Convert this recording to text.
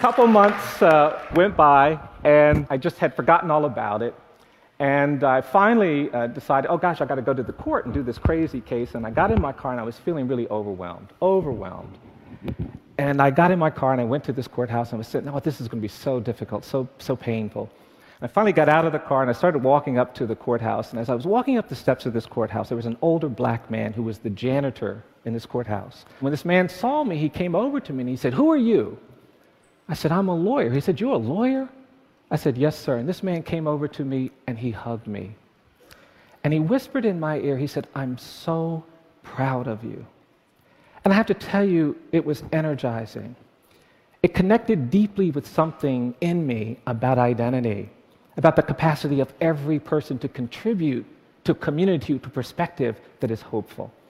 couple months went by, and I just had forgotten all about it. And I finally decided, oh gosh, I got to go to the court and do this crazy case. And I got in my car, and I was feeling really overwhelmed. And I got in my car, and I went to this courthouse, and I was sitting, oh, this is going to be so difficult, so painful. And I finally got out of the car, and I started walking up to the courthouse. And as I was walking up the steps of this courthouse, there was an older black man who was the janitor in this courthouse. When this man saw me, he came over to me, and he said, "Who are you?" I said, "I'm a lawyer." He said, "You're a lawyer?" I said, "Yes, sir." And this man came over to me, and he hugged me. And he whispered in my ear, he said, "I'm so proud of you." And I have to tell you, it was energizing. It connected deeply with something in me about identity, about the capacity of every person to contribute to a community, to perspective that is hopeful.